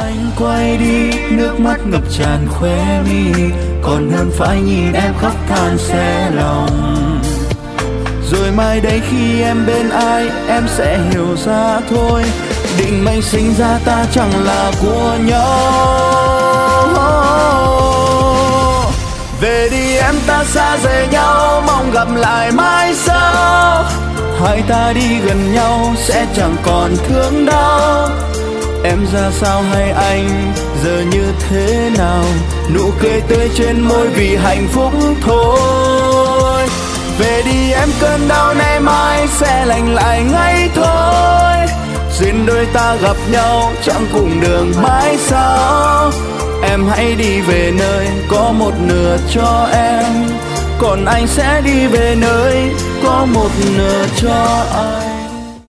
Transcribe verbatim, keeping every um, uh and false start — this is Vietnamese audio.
Anh quay đi, nước mắt ngập tràn khóe mi, còn hơn phải nhìn em khóc than xé lòng. Rồi mai đây khi em bên ai, em sẽ hiểu ra thôi, định mệnh sinh ra ta chẳng là của nhau. Về đi em, ta xa rời nhau, mong gặp lại mai sau. Hai ta đi gần nhau sẽ chẳng còn thương đau. Em ra sao hay anh giờ như thế nào, nụ cười tươi trên môi vì hạnh phúc thôi. Về đi em, cơn đau nay mai sẽ lành lại ngay thôi. Duyên đôi ta gặp nhau chẳng cùng đường mãi sau. Em hãy đi về nơi có một nửa cho em, còn anh sẽ đi về nơi có một nửa cho anh.